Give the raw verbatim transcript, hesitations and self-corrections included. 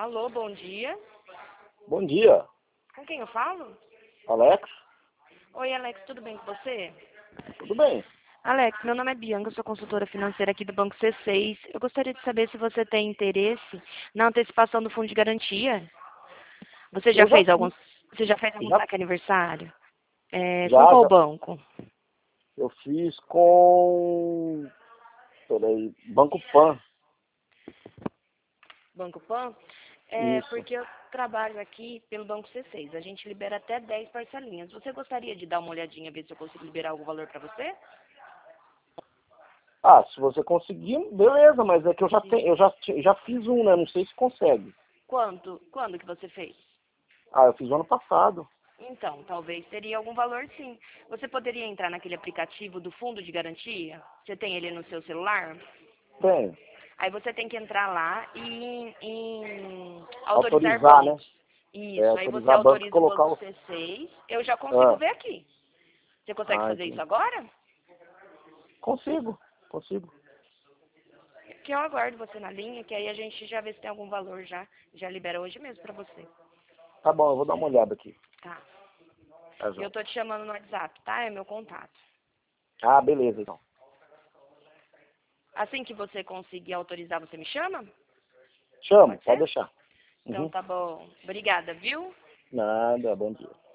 Alô, bom dia. Bom dia, Com quem eu falo? Alex. Oi, Alex, tudo bem com você? Tudo bem? Alex, meu nome é Bianca, eu sou consultora financeira aqui do Banco C seis. Eu gostaria de saber se você tem interesse na antecipação do fundo de garantia. Você já Eu já fez fiz, alguns, você já fez algum já, saque aniversário? É, com já, qual já. banco? Eu fiz com, peraí, Banco Pan. Banco Pan? É, Isso. porque eu trabalho aqui pelo Banco C seis. A gente libera até dez parcelinhas. Você gostaria de dar uma olhadinha, ver se eu consigo liberar algum valor para você? Ah, se você conseguir, beleza, mas é que eu já tenho, eu já, ti- já fiz um, né? Não sei se consegue. Quanto? Quando que você fez? Ah, eu fiz o ano passado. Então, talvez teria algum valor sim. Você poderia entrar naquele aplicativo do fundo de garantia? Você tem ele no seu celular? Bem, Aí você tem que entrar lá e em, em autorizar autorizar, né? bancos. É, Isso, aí você autorizar banco e autoriza o colocar banco o... C seis, eu já consigo Ah, ver aqui. Você consegue ah, fazer isso entendi. agora? Consigo, consigo. Que eu aguardo você na linha, que aí a gente já vê se tem algum valor já. Já libera hoje mesmo pra você. Tá bom, eu vou dar uma olhada aqui. Tá. Tá, E eu João. tô te chamando no WhatsApp, tá? É meu contato. Ah, beleza, então. Assim que você conseguir autorizar, você me chama? Chamo, Pode pode ser? deixar. Então Uhum. tá bom. Obrigada, viu? Nada, bom dia.